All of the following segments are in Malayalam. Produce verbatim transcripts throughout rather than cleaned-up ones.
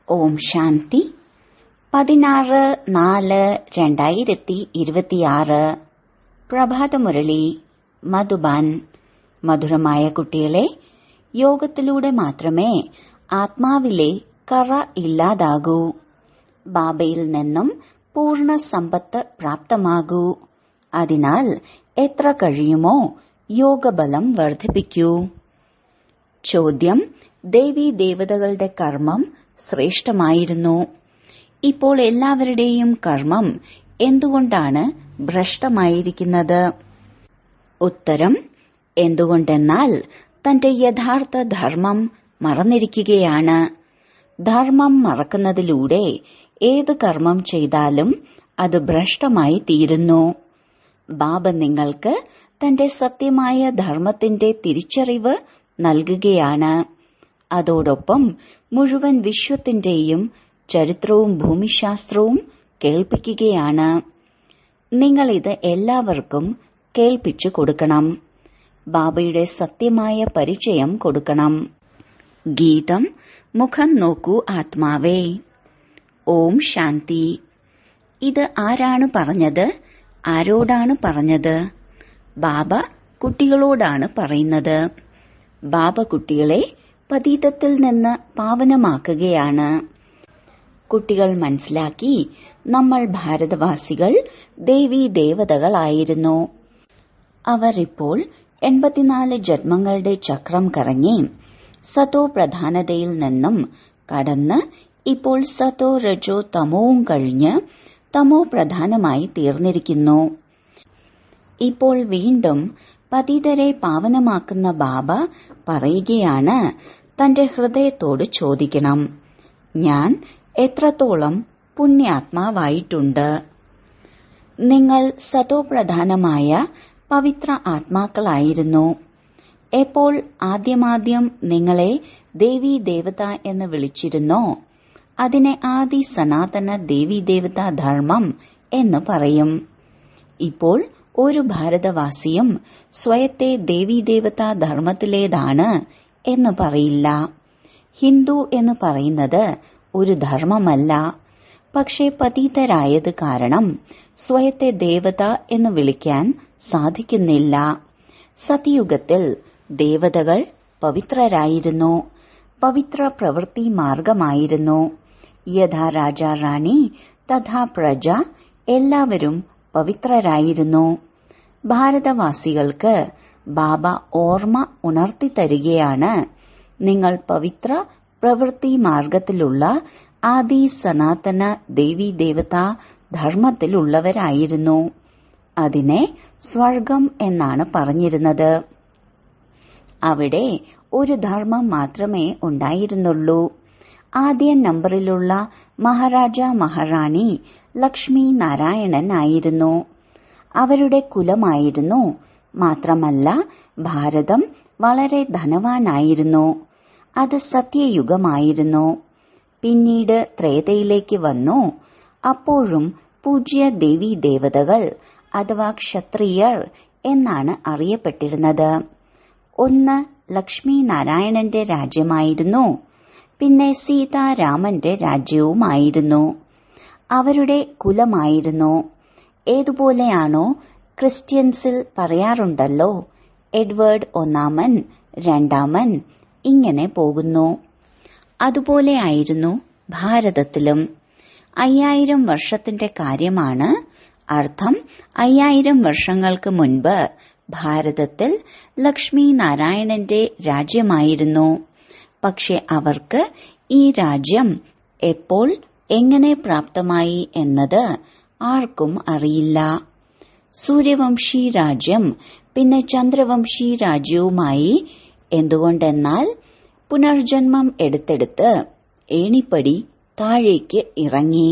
ഓം ശാന്തി. പതിനാറ് നാല് രണ്ടായിരത്തി ഇരുപത്തിയാറ് പ്രഭാതമുരളി മധുബാൻ. മധുരമായ കുട്ടികളെ, യോഗത്തിലൂടെ മാത്രമേ ആത്മാവിലെ കറ ഇല്ലാതാകൂ. ബാബയിൽ നിന്നും പൂർണ്ണ സമ്പത്ത് പ്രാപ്തമാകൂ. അതിനാൽ എത്ര കഴിയുമോ യോഗബലം വർദ്ധിപ്പിക്കൂ. ചോദ്യം: ദേവീ ദേവതകളുടെ കർമ്മം ശ്രേഷ്ഠമായിരുന്നു. ഇപ്പോൾ എല്ലാവരുടെയും കർമ്മം എന്തുകൊണ്ടാണ് ഭ്രഷ്ടമായിരിക്കുന്നത്? ഉത്തരം: എന്തുകൊണ്ടെന്നാൽ തന്റെ യഥാർത്ഥ ധർമ്മം മറന്നിരിക്കുകയാണ്. ധർമ്മം മറക്കുന്നതിലൂടെ ഏത് കർമ്മം ചെയ്താലും അത് ഭ്രഷ്ടമായി തീരുന്നു. ബാബ നിങ്ങൾക്ക് തന്റെ സത്യമായ ധർമ്മത്തിന്റെ തിരിച്ചറിവ് നൽകുകയാണ്. അതോടൊപ്പം മുഴുവൻ വിശ്വത്തിന്റെയും ചരിത്രവും ഭൂമിശാസ്ത്രവും കേൾപ്പിക്കുകയാണ്. നിങ്ങളിത് എല്ലാവർക്കും കേൾപ്പിച്ചു കൊടുക്കണം. ബാബയുടെ സത്യമായ പരിചയം കൊടുക്കണം. ഗീതം: മുഖം നോക്കൂ ആത്മാവേ. ഓം ശാന്തി. ഇത് ആരാണ് പറഞ്ഞത്? ആരോടാണ് പറഞ്ഞത്? ബാബ കുട്ടികളോടാണ് പറയുന്നത്. ബാബ കുട്ടികളെ പതീതത്തിൽ നിന്ന് പാവനമാക്കുകയാണ്. കുട്ടികൾ മനസ്സിലാക്കി, നമ്മൾ ഭാരതവാസികൾ ദേവീ ദേവതകളായിരുന്നു. അവർ ഇപ്പോൾ എൺപത്തിനാല് ജന്മങ്ങളുടെ ചക്രം കറങ്ങി സതോ പ്രധാനതയിൽ നിന്നും കടന്ന് ഇപ്പോൾ സതോ രജോ തമോവും കഴിഞ്ഞ് തമോ പ്രധാനമായി തീർന്നിരിക്കുന്നു. ഇപ്പോൾ വീണ്ടും പതിതരെ പാവനമാക്കുന്ന ബാബ പറയുകയാണ്, തന്റെ ഹൃദയത്തോട് ചോദിക്കണം, ഞാൻ എത്രത്തോളം പുണ്യാത്മാവായിട്ടുണ്ട്? നിങ്ങൾ സതോപ്രധാനമായ പവിത്ര ആത്മാക്കളായിരുന്നു. എപ്പോൾ ആദ്യമാദ്യം നിങ്ങളെ ദേവീ ദേവത എന്ന് വിളിച്ചിരുന്നോ അതിനെ ആദി സനാതന ദേവീ ദേവതാ ധർമ്മം എന്ന് പറയും. ഇപ്പോൾ ഒരു ഭാരതവാസിയും സ്വയത്തെ ദേവീദേവതാ ധർമ്മത്തിലേതാണ് എന്ന് പറയില്ല. ഹിന്ദു എന്ന് പറയുന്നത് ഒരു ധർമ്മമല്ല. പക്ഷേ പതീതരായത് കാരണം സ്വയത്തെ ദേവത എന്ന് വിളിക്കാൻ സാധിക്കുന്നില്ല. സത്യയുഗത്തിൽ ദേവതകൾ പവിത്രരായിരുന്നു. പവിത്ര പ്രവൃത്തി മാർഗമായിരുന്നു. യഥാ രാജാ റാണി തഥാ പ്രജ എല്ലാവരും പവിത്രരായിരുന്നു. ഭാരതവാസികൾക്ക് ബാബ ഓർമ്മ ഉണർത്തിത്തരികയാണ്, നിങ്ങൾ പവിത്ര പ്രവൃത്തി മാർഗത്തിലുള്ള ആദി സനാതന ദേവീ ദേവതാ ധർമ്മത്തിലുള്ളവരായിരുന്നു. അതിനെ സ്വർഗം എന്നാണ് പറഞ്ഞിരുന്നത്. അവിടെ ഒരു ധർമ്മം മാത്രമേ ഉണ്ടായിരുന്നുള്ളൂ. ആദ്യ നമ്പറിലുള്ള മഹാരാജ മഹാറാണി ലക്ഷ്മി നാരായണൻ ആയിരുന്നു. അവരുടെ കുലമായിരുന്നു. മാത്രമല്ല, ഭാരതം വളരെ ധനവാനായിരുന്നു. അത് സത്യയുഗമായിരുന്നു. പിന്നീട് ത്രേതയിലേക്ക് വന്നു. അപ്പോഴും പൂജ്യ ദേവീ ദേവതകൾ അഥവാ ക്ഷത്രിയർ എന്നാണ് അറിയപ്പെട്ടിരുന്നത്. ഒന്ന് ലക്ഷ്മി നാരായണന്റെ രാജ്യമായിരുന്നു. പിന്നെ സീതാരാമന്റെ രാജ്യവുമായിരുന്നു. അവരുടെ കുലമായിരുന്നു. ഏതുപോലെയാണോ ക്രിസ്ത്യൻസിൽ പറയാറുണ്ടല്ലോ, എഡ്വേർഡ് ഒന്നാമൻ, രണ്ടാമൻ, ഇങ്ങനെ പോകുന്നു. അതുപോലെയായിരുന്നു ഭാരതത്തിലും. അയ്യായിരം വർഷത്തിന്റെ കാര്യമാണ്. അർത്ഥം, അയ്യായിരം വർഷങ്ങൾക്ക് മുൻപ് ഭാരതത്തിൽ ലക്ഷ്മി നാരായണന്റെ രാജ്യമായിരുന്നു. പക്ഷെ അവർക്ക് ഈ രാജ്യം എപ്പോൾ എങ്ങനെ പ്രാപ്തമായി എന്നത് ആർക്കും അറിയില്ല. സൂര്യവംശി രാജ്യം പിന്നെ ചന്ദ്രവംശി രാജ്യവുമായി. എന്തുകൊണ്ടെന്നാൽ പുനർജന്മം എടുത്തെടുത്ത് ഏണിപ്പടി താഴേക്ക് ഇറങ്ങി.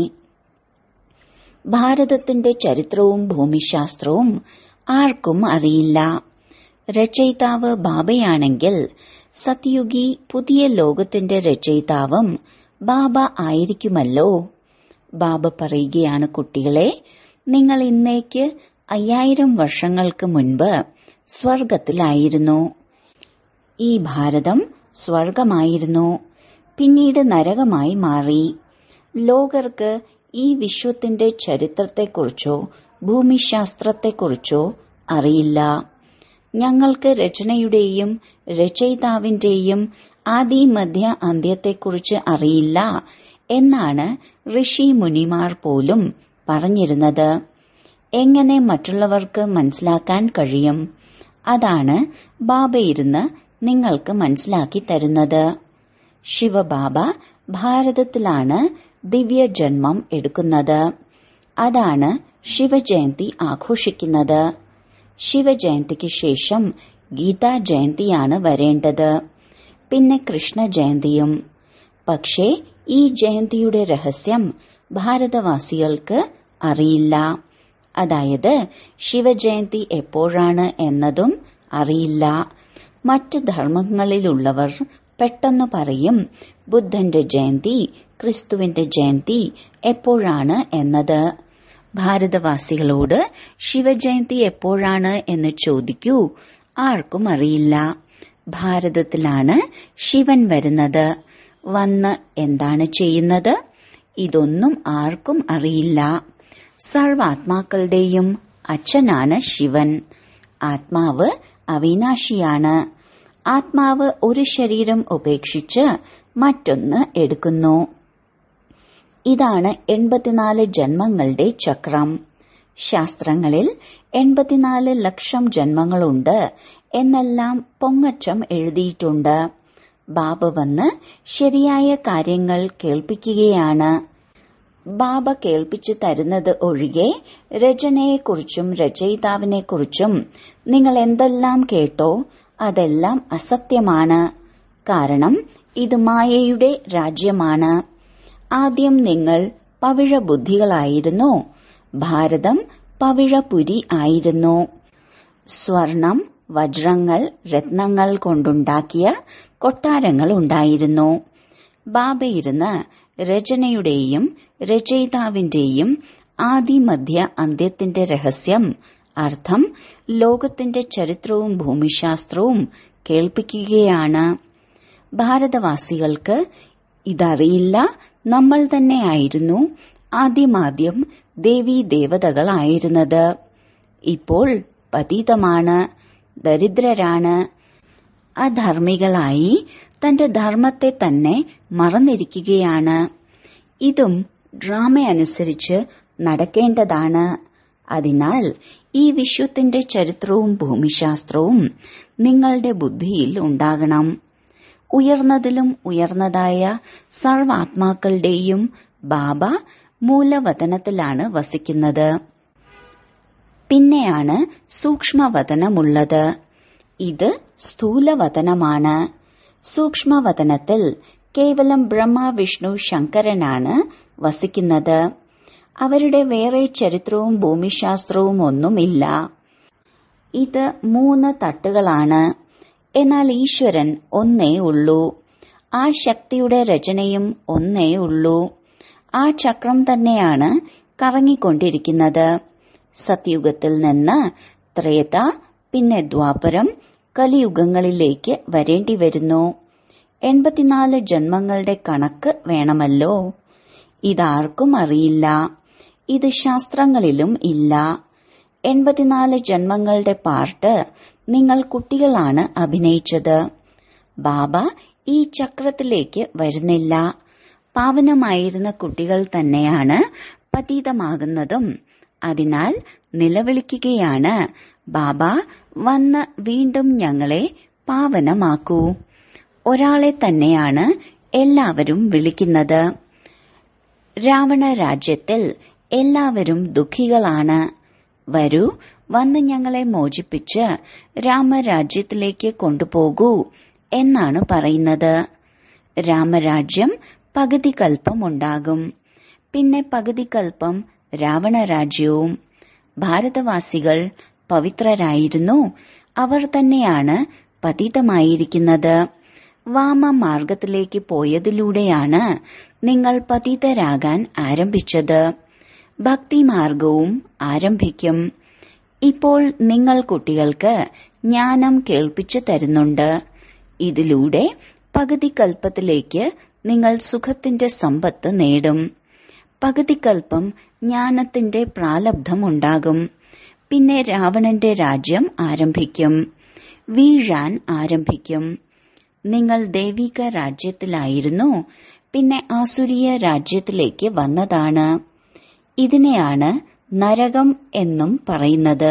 ഭാരതത്തിന്റെ ചരിത്രവും ഭൂമിശാസ്ത്രവും ആർക്കും അറിയില്ല. രചയിതാവ് ബാബയാണെങ്കിൽ സത്യുഗി പുതിയ ലോകത്തിന്റെ രചയിതാവും ബാബ ആയിരിക്കുമല്ലോ. ബാബ പറയുകയാണ്, കുട്ടികളെ, നിങ്ങൾ ഇന്നേക്ക് അയ്യായിരം വർഷങ്ങൾക്ക് മുൻപ് സ്വർഗത്തിലായിരുന്നു. ഈ ഭാരതം സ്വർഗമായിരുന്നു. പിന്നീട് നരകമായി മാറി. ലോകർക്ക് ഈ വിശ്വത്തിന്റെ ചരിത്രത്തെക്കുറിച്ചോ ഭൂമിശാസ്ത്രത്തെക്കുറിച്ചോ അറിയില്ല. ഞങ്ങൾക്ക് രചനയുടെയും രചയിതാവിന്റെയും ആദി മധ്യ അന്ത്യത്തെക്കുറിച്ച് അറിയില്ല എന്നാണ് ഋഷി മുനിമാർ പോലും പറഞ്ഞിരുന്നത്. എങ്ങനെ മറ്റുള്ളവർക്ക് മനസ്സിലാക്കാൻ കഴിയും? അതാണ് ബാബ ഇരുന്ന് നിങ്ങൾക്ക് മനസ്സിലാക്കി തരുന്നത്. ശിവബാബ ഭാരതത്തിലാണ് ദിവ്യജന്മം എടുക്കുന്നത്. അതാണ് ശിവജയന്തി ആഘോഷിക്കുന്നത്. ശിവജയന്തിക്ക് ശേഷം ഗീതാ ജയന്തിയാണ് വരേണ്ടത്, പിന്നെ കൃഷ്ണ ജയന്തിയും. പക്ഷേ ഈ ജയന്തിയുടെ രഹസ്യം ഭാരതവാസികൾക്ക് അറിയില്ല. അതായത് ശിവജയന്തി എപ്പോഴാണ് എന്നതും അറിയില്ല. മറ്റ് ധർമ്മങ്ങളിലുള്ളവർ പെട്ടെന്ന് പറയും ബുദ്ധന്റെ ജയന്തി, ക്രിസ്തുവിന്റെ ജയന്തി എപ്പോഴാണ് എന്നത്. ഭാരതവാസികളോട് ശിവജയന്തി എപ്പോഴാണ് എന്ന് ചോദിക്കൂ, ആർക്കും അറിയില്ല. ഭാരതത്തിലാണ് ശിവൻ വരുന്നത്. വന്ന് എന്താണ് ചെയ്യുന്നത്? ഇതൊന്നും ആർക്കും അറിയില്ല. സർവാത്മാക്കളുടെയും അച്ഛനാണ് ശിവൻ. ആത്മാവ് അവിനാശിയാണ്. ആത്മാവ് ഒരു ശരീരം ഉപേക്ഷിച്ച് മറ്റൊന്ന് എടുക്കുന്നു. ഇതാണ് എൺപത്തിനാല് ജന്മങ്ങളുടെ ചക്രം. ശാസ്ത്രങ്ങളിൽ എൺപത്തിനാല് ലക്ഷം ജന്മങ്ങളുണ്ട് എന്നെല്ലാം പൊങ്ങച്ചം എഴുതിയിട്ടുണ്ട്. ബാബ വന്ന് ശരിയായ കാര്യങ്ങൾ കേൾപ്പിക്കുകയാണ്. ബാബ കേൾപ്പിച്ചു തരുന്നത് ഒഴികെ രചനയെക്കുറിച്ചും രചയിതാവിനെക്കുറിച്ചും നിങ്ങൾ എന്തെല്ലാം കേട്ടോ അതെല്ലാം അസത്യമാണ്. കാരണം ഇത് മായയുടെ രാജ്യമാണ്. ആദ്യം നിങ്ങൾ പവിഴബുദ്ധികളായിരുന്നു. ഭാരതം പവിഴപുരി ആയിരുന്നു. സ്വർണം, വജ്രങ്ങൾ, രത്നങ്ങൾ കൊണ്ടുണ്ടാക്കിയ കൊട്ടാരങ്ങൾ ഉണ്ടായിരുന്നു. ബാബയിരുന്ന് രചനയുടെയും രചയിതാവിന്റെയും ആദിമധ്യ അന്ത്യത്തിന്റെ രഹസ്യം, അർത്ഥം, ലോകത്തിന്റെ ചരിത്രവും ഭൂമിശാസ്ത്രവും കേൾപ്പിക്കുകയാണ്. ഭാരതവാസികൾക്ക് ഇതറിയില്ല. നമ്മൾ തന്നെയായിരുന്നു ആദ്യമാദ്യം ദേവീ ദേവതകളായിരുന്നത്. ഇപ്പോൾ പതിതമാണ്, ദരിദ്രരാണ്, അധർമ്മികളായി തന്റെ ധർമ്മത്തെ തന്നെ മറന്നിരിക്കുകയാണ്. ഇതും ഡ്രാമയനുസരിച്ച് നടക്കേണ്ടതാണ്. അതിനാൽ ഈ വിശ്വത്തിന്റെ ചരിത്രവും ഭൂമിശാസ്ത്രവും നിങ്ങളുടെ ബുദ്ധിയിൽ ഉണ്ടാകണം. ഉയർന്നതിലും ഉയർന്നതായ സർവാത്മാക്കളുടെയും ബാബ മൂലവതനത്തിലാണ് വസിക്കുന്നത്. പിന്നെയാണ് സൂക്ഷ്മവതനമുള്ളത്. ഇത് സ്ഥൂലവതനമാണ്. സൂക്ഷ്മവതനത്തിൽ കേവലം ബ്രഹ്മ, വിഷ്ണു, ശങ്കരനാണ് വസിക്കുന്നത്. അവരുടെ വേറെ ചരിത്രവും ഭൂമിശാസ്ത്രവും ഒന്നുമില്ല. ഇത് മൂന്ന് തട്ടുകളാണ്. എന്നാൽ ഈശ്വരൻ ഒന്നേ ഉള്ളൂ. ആ ശക്തിയുടെ രചനയും ഒന്നേ ഉള്ളൂ. ആ ചക്രം തന്നെയാണ് കറങ്ങിക്കൊണ്ടിരിക്കുന്നത്. സത്യുഗത്തിൽ നിന്ന് ത്രേത, പിന്നെ ദ്വാപരം, കലിയുഗങ്ങളിലേക്ക് വരേണ്ടി വരുന്നു. എൺപത്തിനാല് ജന്മങ്ങളുടെ കണക്ക് വേണമല്ലോ. ഇതാർക്കും അറിയില്ല. ഇത് ശാസ്ത്രങ്ങളിലും ഇല്ല. എൺപത്തിനാല് ജന്മങ്ങളുടെ പാർട്ട് നിങ്ങൾ കുട്ടികളാണ് അഭിനയിച്ചത്. ബാബ ഈ ചക്രത്തിലേക്ക് വരുന്നില്ല. പാവനമായിരുന്ന കുട്ടികൾ തന്നെയാണ് പതീതമാകുന്നതും. അതിനാൽ നിലവിളിക്കുകയാണ്, ബാബ വന്ന് വീണ്ടും ഞങ്ങളെ പാവനമാക്കൂ. ഒരാളെ തന്നെയാണ് എല്ലാവരും വിളിക്കുന്നത്. രാവണ രാജ്യത്തിൽ എല്ലാവരും ദുഃഖികളാണ്. വരൂ, വന്ന് ഞങ്ങളെ മോചിപ്പിച്ച് രാമരാജ്യത്തിലേക്ക് കൊണ്ടുപോകൂ എന്നാണ് പറയുന്നത്. രാമരാജ്യം പകുതി കൽപ്പം ഉണ്ടാകും. പിന്നെ പകുതി കൽപ്പം രാവണരാജ്യവും. ഭാരതവാസികൾ പവിത്രരായിരുന്നു. അവർ തന്നെയാണ് പതിതമായിരിക്കുന്നത്. വാമമാർഗത്തിലേക്ക് പോയതിലൂടെയാണ് നിങ്ങൾ പതിതരാകാൻ ആരംഭിച്ചത്. ഭക്തിമാർഗവും ആരംഭിക്കും. ഇപ്പോൾ നിങ്ങൾ കുട്ടികൾക്ക് ജ്ഞാനം കേൾപ്പിച്ചു തരുന്നുണ്ട്. ഇതിലൂടെ പകുതി കൽപ്പത്തിലേക്ക് നിങ്ങൾ സുഖത്തിന്റെ സമ്പത്ത് നേടും. പകുതിക്കൽപ്പം ജ്ഞാനത്തിന്റെ പ്രാലബ്ധമുണ്ടാകും. പിന്നെ രാവണന്റെ രാജ്യം ആരംഭിക്കും, വീഴാൻ ആരംഭിക്കും. നിങ്ങൾ ദൈവിക രാജ്യത്തിലായിരുന്നു, പിന്നെ ആസുരീയ രാജ്യത്തിലേക്ക് വന്നതാണ്. ഇതിനെയാണ് നരകം എന്നും പറയുന്നത്.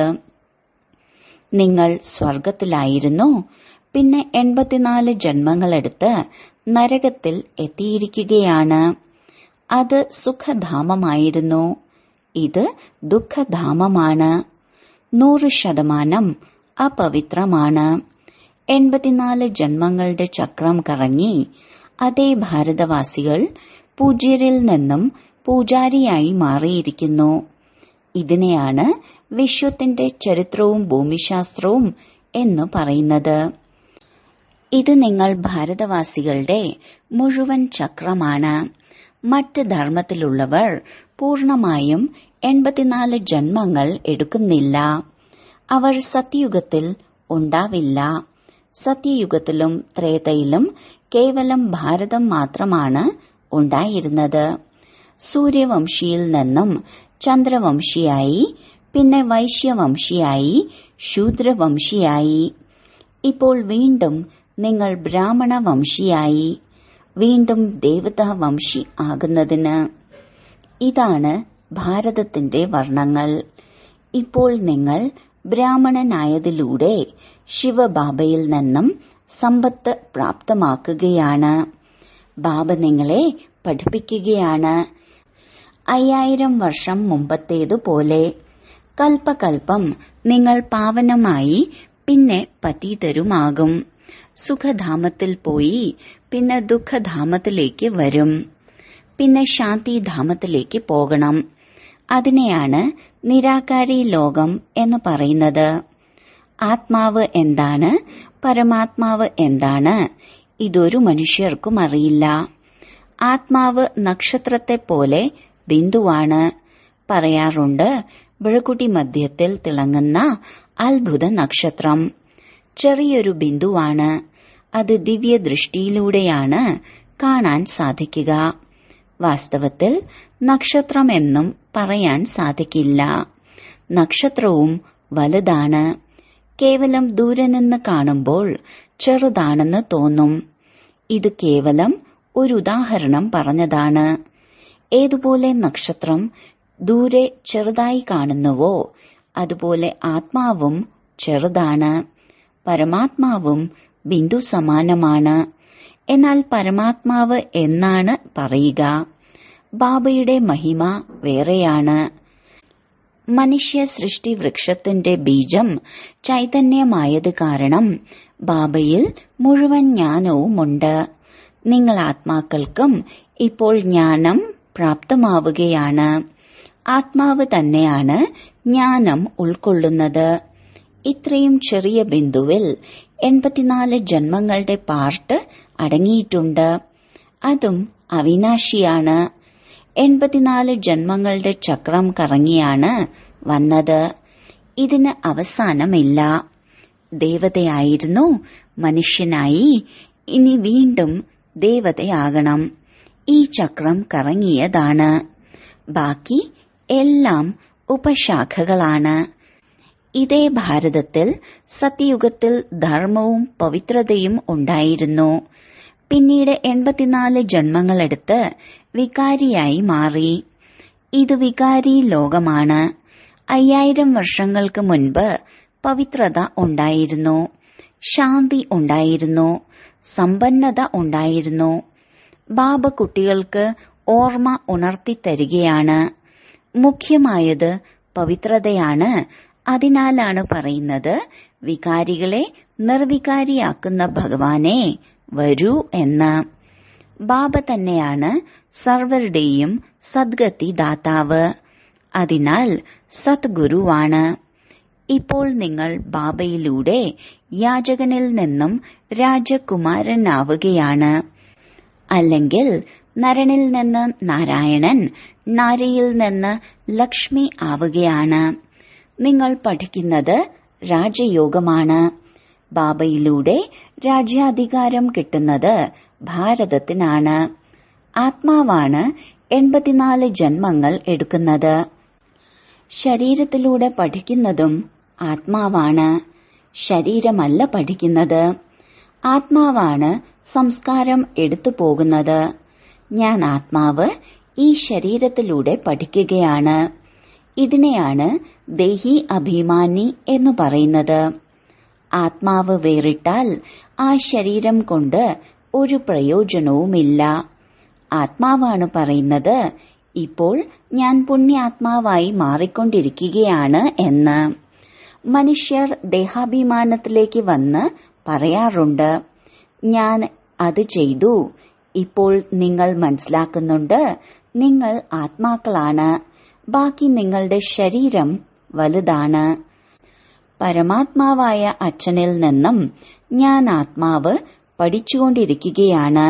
നിങ്ങൾ സ്വർഗത്തിലായിരുന്നു, പിന്നെ എൺപത്തിനാല് ജന്മങ്ങളെടുത്ത് നരകത്തിൽ എത്തിയിരിക്കുകയാണ്. അത് സുഖധാമമായിരുന്നു, ഇത് ദുഃഖധാമമാണ്. നൂറ് ശതമാനം അപവിത്രമാണ്. എൺപത്തിനാല് ജന്മങ്ങളുടെ ചക്രം കറങ്ങി അതേ ഭാരതവാസികൾ പൂജ്യരിൽ നിന്നും പൂജാരിയായി മാറിയിരിക്കുന്നു. ഇതിനെയാണ് വിശ്വത്തിന്റെ ചരിത്രവും ഭൂമിശാസ്ത്രവും എന്ന് പറയുന്നത്. ഇത് നിങ്ങൾ ഭാരതവാസികളുടെ മുഴുവൻ ചക്രമാണ്. മറ്റ് ധർമ്മത്തിലുള്ളവർ പൂർണമായും എൺപത്തിനാല് ജന്മങ്ങൾ എടുക്കുന്നില്ല. അവർ സത്യയുഗത്തിൽ ഉണ്ടാവില്ല. സത്യയുഗത്തിലും ത്രേതയിലും കേവലം ഭാരതം മാത്രമാണ് ഉണ്ടായിരുന്നത്. സൂര്യവംശിയിൽ നിന്നും ചന്ദ്രവംശിയായി, പിന്നെ വൈശ്യവംശിയായി, ശൂദ്രവംശിയായി. ഇപ്പോൾ വീണ്ടും നിങ്ങൾ ബ്രാഹ്മണ വംശിയായി, വീണ്ടും ദേവതാവംശി ആകുന്നതിന്. ഇതാണ് ഭാരതത്തിന്റെ വർണ്ണങ്ങൾ. ഇപ്പോൾ നിങ്ങൾ ബ്രാഹ്മണനായതിലൂടെ ശിവബാബയിൽ നിന്നും സമ്പത്ത് പ്രാപ്തമാക്കുകയാണ്. ബാബ നിങ്ങളെ പഠിപ്പിക്കുകയാണ്. അയ്യായിരം വർഷം മുമ്പത്തേതുപോലെ കൽപ്പകൽപ്പം നിങ്ങൾ പാവനമായി, പിന്നെ പതീതരുമാകും. സുഖധാമത്തിൽ പോയി പിന്നെ ദുഃഖധാമത്തിലേക്ക് വരും, പിന്നെ ശാന്തിധാമത്തിലേക്ക് പോകണം. അതിനെയാണ് നിരാകാരി ലോകം എന്ന് പറയുന്നത്. ആത്മാവ് എന്താണ്, പരമാത്മാവ് എന്താണ്, ഇതൊരു മനുഷ്യർക്കും അറിയില്ല. ആത്മാവ് നക്ഷത്രത്തെ പോലെ ബിന്ദുവാണ്. പറയാറുണ്ട്, ബിഴക്കുട്ടി മധ്യത്തിൽ തിളങ്ങുന്ന അത്ഭുത നക്ഷത്രം ചെറിയൊരു ബിന്ദുവാണ്. അത് ദിവ്യദൃഷ്ടിയിലൂടെയാണ് കാണാൻ സാധിക്കുക. വാസ്തവത്തിൽ നക്ഷത്രമെന്നും പറയാൻ സാധിക്കില്ല. നക്ഷത്രവും വലുതാണ്. കേവലം ദൂരെ നിന്ന് കാണുമ്പോൾ ചെറുതാണെന്ന് തോന്നും. ഇത് കേവലം ഒരു ഉദാഹരണം പറഞ്ഞതാണ്. ഏതുപോലെ നക്ഷത്രം ദൂരെ ചെറുതായി കാണുന്നുവോ അതുപോലെ ആത്മാവും ചെറുതാണ്. പരമാത്മാവും ബിന്ദു സമാനമാണ്. എന്നാൽ പരമാത്മാവ് എന്നാണ് പറയുക. ബാബയുടെ മഹിമ വേറെയാണ്. മനുഷ്യ സൃഷ്ടി വൃക്ഷത്തിന്റെ ബീജം ചൈതന്യമായത് കാരണം ബാബയിൽ മുഴുവൻ ജ്ഞാനവുമുണ്ട്. നിങ്ങൾ ആത്മാക്കൾക്കും ഇപ്പോൾ ജ്ഞാനം പ്രാപ്തമാവുകയാണ്. ആത്മാവ് തന്നെയാണ് ജ്ഞാനം ഉൾക്കൊള്ളുന്നത്. ഇത്രയും ചെറിയ ബിന്ദുവിൽ എൺപത്തിനാല് ജന്മങ്ങളുടെ പാർട്ട് അടങ്ങിയിട്ടുണ്ട്. അതും അവിനാശിയാണ്. എൺപത്തിനാല് ജന്മങ്ങളുടെ ചക്രം കറങ്ങിയാണ് വന്നത്. ഇതിന് അവസാനമില്ല. ദേവതയായിരുന്നു, മനുഷ്യനായി, ഇനി വീണ്ടും ദേവതയാകണം. ഈ ചക്രം കറങ്ങിയതാണ്. ബാക്കി എല്ലാം ഉപശാഖകളാണ്. ഇതേ ഭാരതത്തിൽ സത്യയുഗത്തിൽ ധർമ്മവും പവിത്രതയും ഉണ്ടായിരുന്നു. പിന്നീട് എൺപത്തിനാല് ജന്മങ്ങളെടുത്ത് വികാരിയായി മാറി. ഇത് വികാരി ലോകമാണ്. അയ്യായിരം വർഷങ്ങൾക്ക് മുൻപ് പവിത്രത ഉണ്ടായിരുന്നു, ശാന്തി ഉണ്ടായിരുന്നു, സമ്പന്നത ഉണ്ടായിരുന്നു. ബാബ കുട്ടികൾക്ക് ഓർമ്മ ഉണർത്തിത്തരികയാണ്. മുഖ്യമായത് പവിത്രതയാണ്. അതിനാലാണ് പറയുന്നത്, വികാരികളെ നിർവികാരിയാക്കുന്ന ഭഗവാനെ വരൂ എന്ന്. ബാബ തന്നെയാണ് സർവരുടെയും സദ്ഗതി ദാതാവ്. അതിനാൽ സദ്ഗുരുവാണ്. ഇപ്പോൾ നിങ്ങൾ ബാബയിലൂടെ യാചകനിൽ നിന്നും രാജകുമാരനാവുകയാണ്. അല്ലെങ്കിൽ നരനിൽ നിന്ന് നാരായണൻ, നാരിയിൽ നിന്ന് ലക്ഷ്മി ആവുകയാണ്. നിങ്ങൾ പഠിക്കുന്നത് രാജയോഗമാണ്. ബാബയിലൂടെ രാജ്യാധികാരം കിട്ടുന്നത് ഭാരതത്തിനാണ്. ആത്മാവാണ് എൺപത്തിനാല് ജന്മങ്ങൾ എടുക്കുന്നത്. ശരീരത്തിലൂടെ പഠിക്കുന്നതും ആത്മാവാണ്, ശരീരമല്ല പഠിക്കുന്നത്. ആത്മാവാണ് സംസ്കാരം എടുത്തു പോകുന്നത്. ഞാൻ ആത്മാവ് ഈ ശരീരത്തിലൂടെ പഠിക്കുകയാണ്. ഇതിനെയാണ് ദേഹി അഭിമാനി എന്ന് പറയുന്നത്. ആത്മാവ് വേറിട്ടാൽ ആ ശരീരം കൊണ്ട് ഒരു പ്രയോജനവുമില്ല. ആത്മാവാണ് പറയുന്നത്, ഇപ്പോൾ ഞാൻ പുണ്യാത്മാവായി മാറിക്കൊണ്ടിരിക്കുകയാണ് എന്ന്. മനുഷ്യർ ദേഹാഭിമാനത്തിലേക്ക് വന്ന് പറയാറുണ്ട്, ഞാൻ അത് ചെയ്തു. ഇപ്പോൾ നിങ്ങൾ മനസ്സിലാക്കുന്നുണ്ട്, നിങ്ങൾ ആത്മാക്കളാണ്, ബാക്കി നിങ്ങളുടെ ശരീരം വലുതാണ്. പരമാത്മാവായ അച്ഛനിൽ നിന്നും ഞാൻ ആത്മാവ് പഠിച്ചുകൊണ്ടിരിക്കുകയാണ്.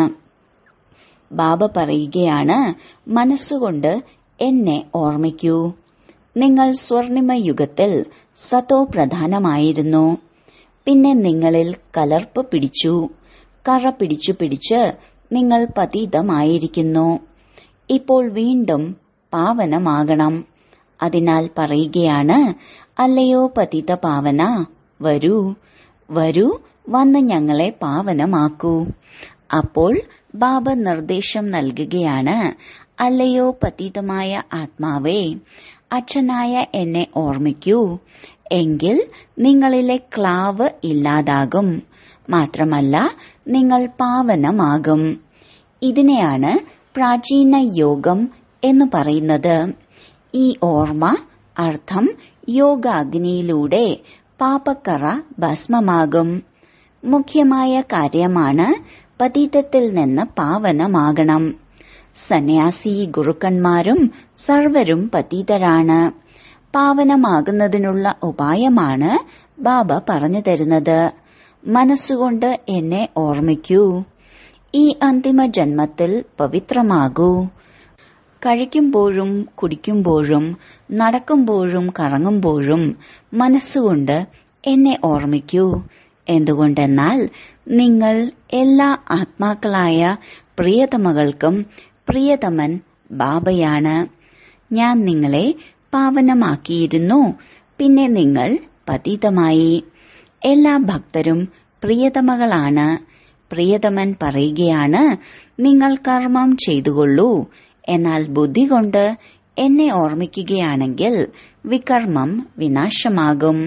ബാബ പറയുകയാണ്, മനസ്സുകൊണ്ട് എന്നെ ഓർമ്മിക്കൂ. നിങ്ങൾ സ്വർണിമ യുഗത്തിൽ സതോ പ്രധാനമായിരുന്നു. പിന്നെ നിങ്ങളിൽ കലർപ്പ് പിടിച്ചു, കറ പിടിച്ചു പിടിച്ച് നിങ്ങൾ പതീതമായിരിക്കുന്നു. ഇപ്പോൾ വീണ്ടും പാവനമാകണം. അതിനാൽ പറയുകയാണ്, അല്ലയോ പതിത പാവന, വരൂ വരൂ, വന്ന് ഞങ്ങളെ പാവനമാക്കൂ. അപ്പോൾ ബാബ നിർദ്ദേശം നൽകുകയാണ്, അല്ലയോ പതിതമായ ആത്മാവേ, അച്ഛനായ എന്നെ ഓർമ്മിക്കൂ. എങ്കിൽ നിങ്ങളിലെ ക്ലാവ് ഇല്ലാതാകും. മാത്രമല്ല നിങ്ങൾ പാവനമാകും. ഇതിനെയാണ് പ്രാചീന യോഗം എന്ന് പറയുന്നത്. ഈ ഓർമ്മ അർത്ഥം യോഗാഗ്നിയിലൂടെ പാപക്കറ ഭസ്മമാകും. മുഖ്യമായ കാര്യമാണ് പതീതത്തിൽ നിന്ന് പാവനമാകണം. സന്യാസി ഗുരുക്കന്മാരും സർവരും പതീതരാണ്. പാവനമാകുന്നതിനുള്ള ഉപായമാണ് ബാബ പറഞ്ഞു തരുന്നത്. മനസ്സുകൊണ്ട് എന്നെ ഓർമ്മിക്കൂ. ഈ അന്തിമ ജന്മത്തിൽ പവിത്രമാകൂ. കഴിക്കുമ്പോഴും കുടിക്കുമ്പോഴും നടക്കുമ്പോഴും കറങ്ങുമ്പോഴും മനസ്സുകൊണ്ട് എന്നെ ഓർമ്മിക്കൂ. എന്തുകൊണ്ടെന്നാൽ നിങ്ങൾ എല്ലാ ആത്മാക്കളായ പ്രിയതമകൾക്കും പ്രിയതമൻ ബാബയാണ്. ഞാൻ നിങ്ങളെ പാവനമാക്കിയിരുന്നു, പിന്നെ നിങ്ങൾ പതീതമായി. എല്ലാ ഭക്തരും പ്രിയതമകളാണ്. പ്രിയതമൻ പറയുകയാണ്, നിങ്ങൾ കർമ്മം ചെയ്തുകൊള്ളൂ. എന്നാൽ ബുദ്ധി കൊണ്ട് എന്നെ ഓർമ്മിക്കുകയാണെങ്കിൽ വികർമ്മം വിനാശമാകും.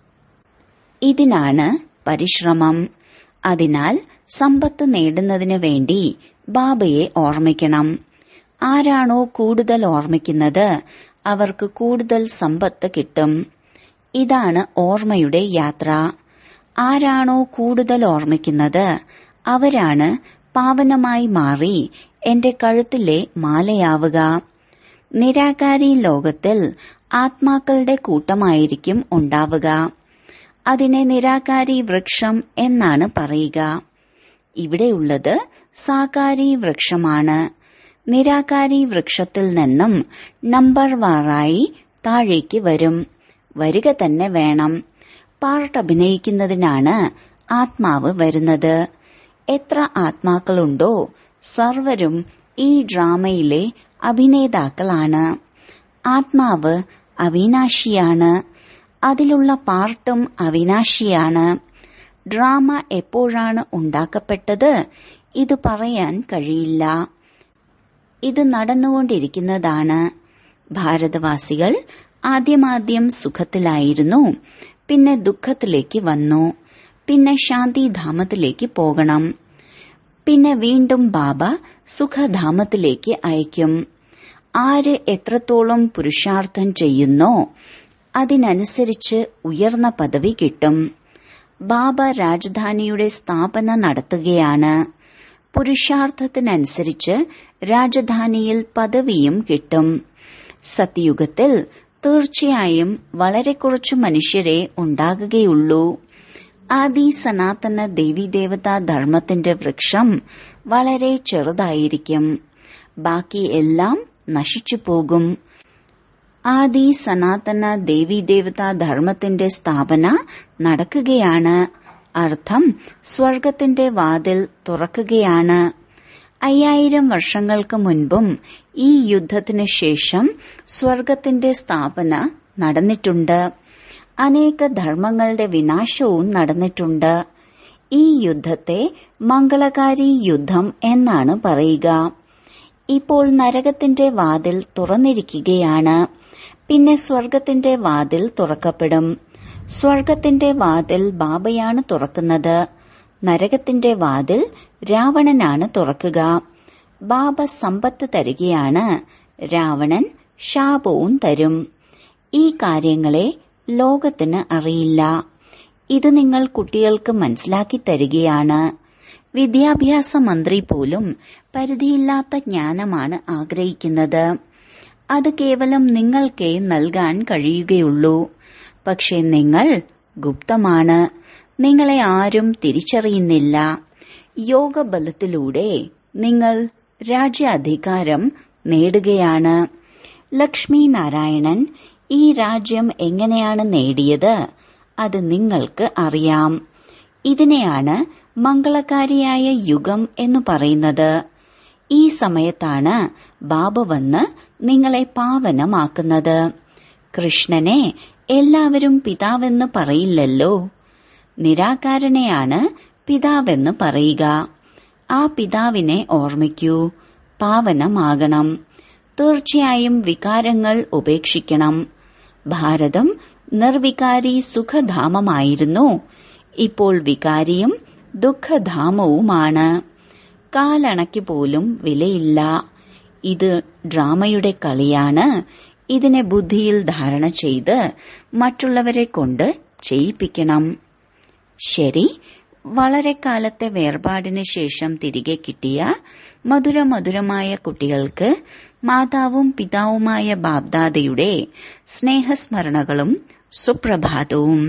ഇതിനാണ് പരിശ്രമം. അതിനാൽ സമ്പത്ത് നേടുന്നതിന് വേണ്ടി ബാബയെ ഓർമ്മിക്കണം. ആരാണോ കൂടുതൽ ഓർമ്മിക്കുന്നത് അവർക്ക് കൂടുതൽ സമ്പത്ത് കിട്ടും. ഇതാണ് ഓർമ്മയുടെ യാത്ര. ആരാണോ കൂടുതൽ ഓർമ്മിക്കുന്നത് അവരാണ് പാവനമായി മാറി എന്റെ കഴുത്തിലെ മാലയാവുക. നിരാകാരി ലോകത്തിൽ ആത്മാക്കളുടെ കൂട്ടമായിരിക്കും ഉണ്ടാവുക. അതിനെ നിരാകാരി വൃക്ഷം എന്നാണ് പറയുക. ഇവിടെയുള്ളത് സാകാരി വൃക്ഷമാണ്. നിരാകാരി വൃക്ഷത്തിൽ നിന്നും നമ്പർ വാറായി താഴേക്ക് വരും. വരിക തന്നെ വേണം. പാർട്ട് അഭിനയിക്കുന്നതിനാണ് ആത്മാവ് വരുന്നത്. എത്ര ആത്മാക്കളുണ്ടോ സർവരും ഈ ഡ്രാമയിലെ അഭിനേതാക്കളാണ്. ആത്മാവ് അവിനാശിയാണ്. അതിലുള്ള പാർട്ടും അവിനാശിയാണ്. ഡ്രാമ എപ്പോഴാണ് ഉണ്ടാക്കപ്പെട്ടത് ഇത് പറയാൻ കഴിയില്ല. ഇത് നടന്നുകൊണ്ടിരിക്കുന്നതാണ്. ഭാരതവാസികൾ ആദ്യമാദ്യം സുഖത്തിലായിരുന്നു, പിന്നെ ദുഃഖത്തിലേക്ക് വന്നു, പിന്നെ ശാന്തിധാമത്തിലേക്ക് പോകണം, പിന്നെ വീണ്ടും ബാബ സുഖധാമത്തിലേക്ക് അയക്കും. ആര് എത്രത്തോളം പുരുഷാർത്ഥം ചെയ്യുന്നോ അതിനനുസരിച്ച് ഉയർന്ന പദവി കിട്ടും. ബാബ രാജധാനിയുടെ സ്ഥാപന നടത്തുകയാണ്. പുരുഷാർത്ഥത്തിനനുസരിച്ച് രാജധാനിയിൽ പദവിയും കിട്ടും. സത്യയുഗത്തിൽ തീർച്ചയായും വളരെ കുറച്ചു മനുഷ്യരെ ഉണ്ടാകുകയുള്ളൂ. ആദി സനാതന ദേവീദേവതാ ധർമ്മത്തിന്റെ വൃക്ഷം വളരെ ചെറുതായിരിക്കും. ബാക്കി എല്ലാം നശിച്ചു പോകും. ആദി സനാതന ദേവീദേവതാ ധർമ്മത്തിന്റെ സ്ഥാപന നടക്കുകയാണ്. അർത്ഥം സ്വർഗത്തിന്റെ വാതിൽ തുറക്കുകയാണ്. അയ്യായിരം വർഷങ്ങൾക്ക് മുൻപും ഈ യുദ്ധത്തിനു ശേഷം സ്വർഗത്തിന്റെ സ്ഥാപന നടന്നിട്ടുണ്ട്. അനേക ധർമ്മങ്ങളുടെ വിനാശവും നടന്നിട്ടുണ്ട്. ഈ യുദ്ധത്തെ മംഗളകാരി യുദ്ധം എന്നാണ് പറയുക. ഇപ്പോൾ നരകത്തിന്റെ വാതിൽ തുറന്നിരിക്കുകയാണ്. പിന്നെ സ്വർഗത്തിന്റെ വാതിൽ തുറക്കപ്പെടും. സ്വർഗത്തിന്റെ വാതിൽ ബാബയാണ് തുറക്കുന്നത്. നരകത്തിന്റെ വാതിൽ രാവണനാണ് തുറക്കുക. ബാബ സമ്പത്ത് തരികയാണ്. രാവണൻ ശാപവും തരും. ഈ കാര്യങ്ങളെ ലോകത്തിന് അറിയില്ല. ഇത് നിങ്ങൾ കുട്ടികൾക്ക് മനസ്സിലാക്കി തരികയാണ്. വിദ്യാഭ്യാസ മന്ത്രി പോലും പരിധിയില്ലാത്ത ജ്ഞാനമാണ് ആഗ്രഹിക്കുന്നത്. അത് കേവലം നിങ്ങൾക്കേ നൽകാൻ കഴിയുകയുള്ളൂ. പക്ഷെ നിങ്ങൾ ഗുപ്തമാണ്. നിങ്ങളെ ആരും തിരിച്ചറിയുന്നില്ല. യോഗബലത്തിലൂടെ നിങ്ങൾ രാജ്യാധികാരം നേടുകയാണ്. ലക്ഷ്മി നാരായണൻ ഈ രാജ്യം എങ്ങനെയാണ് നേടിയത് അത് നിങ്ങൾക്ക് അറിയാം. ഇതിനെയാണ് മംഗളകാരിയായ യുഗം എന്ന് പറയുന്നത്. ഈ സമയത്താണ് ബാബ വന്ന് നിങ്ങളെ പാവനമാക്കുന്നത്. കൃഷ്ണനെ എല്ലാവരും പിതാവെന്ന് പറയില്ലല്ലോ. നിരാകാരനെയാണ് പിതാവെന്ന് പറയുക. ആ പിതാവിനെ ഓർമ്മിക്കൂ. പാവനമാകണം. തീർച്ചയായും വികാരങ്ങൾ ഉപേക്ഷിക്കണം. ഭാരതം നിർവികാരി സുഖധാമമായിരുന്നു. ഇപ്പോൾ വികാരിയും ദുഃഖധാമവുമാണ്. കാലണയ്ക്ക് പോലും വിലയില്ല. ഇത് ഡ്രാമയുടെ കളിയാണ്. ഇതിനെ ബുദ്ധിയിൽ ധാരണ ചെയ്ത് മറ്റുള്ളവരെ കൊണ്ട് ചെയ്യിപ്പിക്കണം. ശരി, വളരെ കാലത്തെ വേർപാടിന് ശേഷം തിരികെ കിട്ടിയ മധുരമധുരമായ കുട്ടികൾക്ക് മാതാവും പിതാവുമായ ബാബ്ദാദയുടെ സ്നേഹസ്മരണകളും സുപ്രഭാതവും.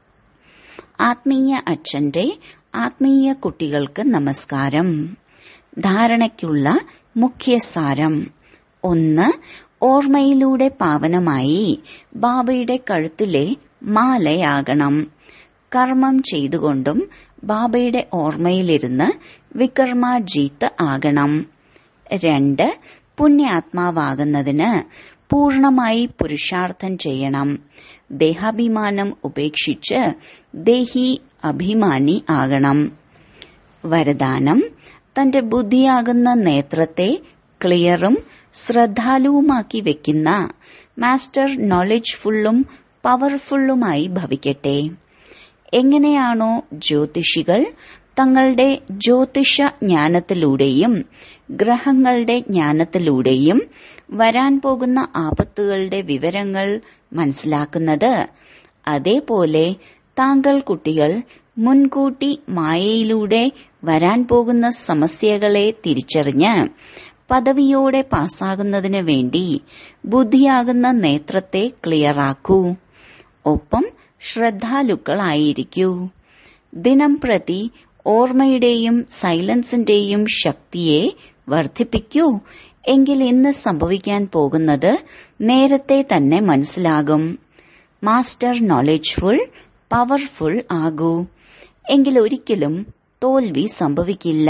ആത്മീയ അച്ഛന്റെ ആത്മീയ കുട്ടികൾക്ക് നമസ്കാരം. ധാരണയ്ക്കുള്ള മുഖ്യസാരം. ഒന്ന്, ഓർമ്മയിലൂടെ പാവനമായി ബാബയുടെ കഴുത്തിലെ മാലയാകണം. കർമ്മം ചെയ്തുകൊണ്ടും ബാബയുടെ ഓർമ്മയിലിരുന്ന് വികർമാജീത്ത് ആകണം. രണ്ട്, പുണ്യാത്മാവാകുന്നതിന് പൂർണമായി പുരുഷാർത്ഥം ചെയ്യണം. ദേഹാഭിമാനം ഉപേക്ഷിച്ച് ദേഹി അഭിമാനി ആകണം. വരദാനം: തന്റെ ബുദ്ധിയാകുന്ന നേത്രത്തെ ക്ലിയറും ശ്രദ്ധാലുവുമാക്കി വെക്കുന്ന മാസ്റ്റർ നോളജ്ഫുള്ളും പവർഫുള്ളുമായി ഭവിക്കട്ടെ. എങ്ങനെയാണോ ജ്യോതിഷികൾ തങ്ങളുടെ ജ്യോതിഷ ജ്ഞാനത്തിലൂടെയും ഗ്രഹങ്ങളുടെ ജ്ഞാനത്തിലൂടെയും വരാൻ പോകുന്ന ആപത്തുകളുടെ വിവരങ്ങൾ മനസ്സിലാക്കുന്നത്, അതേപോലെ താങ്കൾ കുട്ടികൾ മുൻകൂട്ടി മായയിലൂടെ വരാൻ പോകുന്ന സമസ്യകളെ തിരിച്ചറിഞ്ഞ് പദവിയോടെ പാസ്സാകുന്നതിനു വേണ്ടി ബുദ്ധിയാകുന്ന നേത്രത്തെ ക്ലിയറാക്കൂ. ഒപ്പം ശ്രദ്ധാലുക്കളായിരിക്കൂ. ദിനം പ്രതി ഓർമ്മയുടെയും സൈലൻസിന്റെയും ശക്തിയെ വർദ്ധിപ്പിക്കൂ. എങ്കിൽ ഇന്ന് സംഭവിക്കാൻ പോകുന്നത് നേരത്തെ തന്നെ മനസ്സിലാകും. മാസ്റ്റർ നോളജ്ഫുൾ, പവർഫുൾ ആകൂ. എങ്കിൽ ഒരിക്കലും തോൽവി സംഭവിക്കില്ല.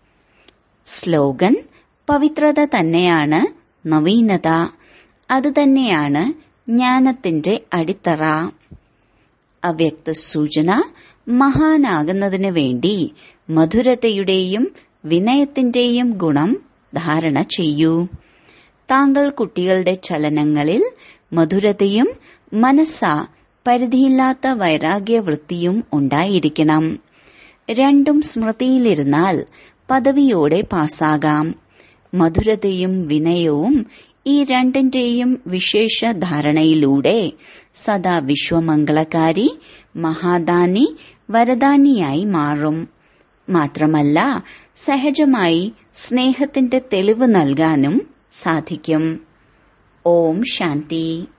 സ്ലോഗൻ: പവിത്രത തന്നെയാണ് നവീനത. അത് തന്നെയാണ് ജ്ഞാനത്തിന്റെ അടിത്തറ. അവ്യക്ത സൂചന: മഹാനാകുന്നതിനു വേണ്ടി മധുരതയുടെയും വിനയത്തിന്റെയും ഗുണം ധാരണ ചെയ്യൂ. താങ്കൾ കുട്ടികളുടെ ചലനങ്ങളിൽ മധുരതയും മനസ്സ പരിധിയില്ലാത്ത വൈരാഗ്യവൃത്തിയും ഉണ്ടായിരിക്കണം. രണ്ടും സ്മൃതിയിലിരുന്നാൽ പദവിയോടെ പാസ്സാകാം. മധുരതയും വിനയവും ഈ രണ്ടിന്റെയും വിശേഷ ധാരണയിലൂടെ സദാ വിശ്വമംഗളകാരി, മഹാദാനി, വരദാനിയായി മാറും. മാത്രമല്ല സഹജമായി സ്നേഹത്തിന്റെ തെളിവ് നൽകാനും സാധിക്കും. ഓം ശാന്തി.